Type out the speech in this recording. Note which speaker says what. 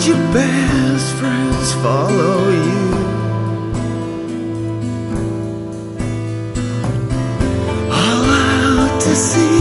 Speaker 1: your best friends follow you. All out to sea.